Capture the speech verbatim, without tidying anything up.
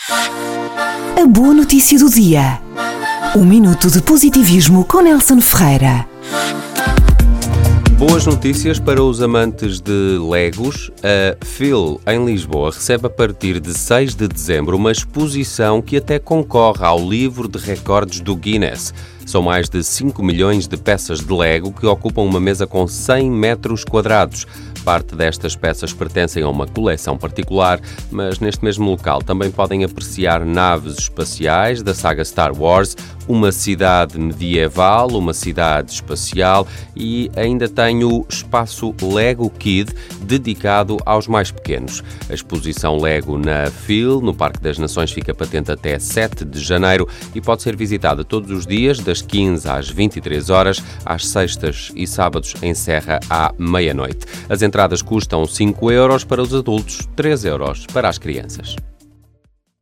A boa notícia do dia. Um minuto de positivismo com Nelson Ferreira. Boas notícias para os amantes de Legos. A Phil, em Lisboa, recebe a partir de seis de dezembro uma exposição que até concorre ao livro de recordes do Guinness. São mais de cinco milhões de peças de Lego que ocupam uma mesa com cem metros quadrados. Parte destas peças pertencem a uma coleção particular, mas neste mesmo local também podem apreciar naves espaciais da saga Star Wars, uma cidade medieval, uma cidade espacial e ainda tem o espaço Lego Kid, dedicado aos mais pequenos. A exposição Lego na Phil, no Parque das Nações, fica patente até sete de janeiro e pode ser visitada todos os dias, das quinze às vinte e três horas, às sextas e sábados encerra à meia-noite. As entradas custam cinco euros para os adultos, três euros para as crianças.